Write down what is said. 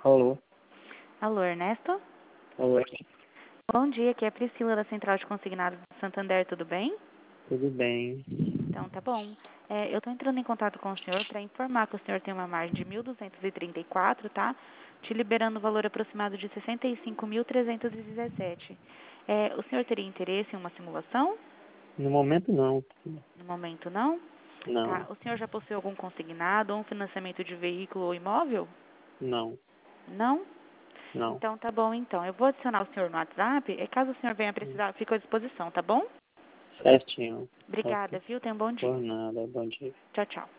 Alô? Alô, Ernesto? Alô? Bom dia, aqui é a Priscila da Central de Consignados do Santander, tudo bem? Tudo bem? Então, tá bom. Eu estou entrando em contato com o senhor para informar que o senhor tem uma margem de 1.234, tá? Te liberando o valor aproximado de 65.317. O senhor teria interesse em uma simulação? No momento não. No momento, não? Não, Tá. O senhor já possui algum consignado ou um financiamento de veículo ou imóvel? não, Não? não. Então, tá bom, então. Eu vou adicionar o senhor no WhatsApp e caso o senhor venha precisar, fico à disposição, tá bom? Certinho. Obrigada, Ok. viu? Tenha um bom dia. Por nada. Bom dia. Tchau, tchau.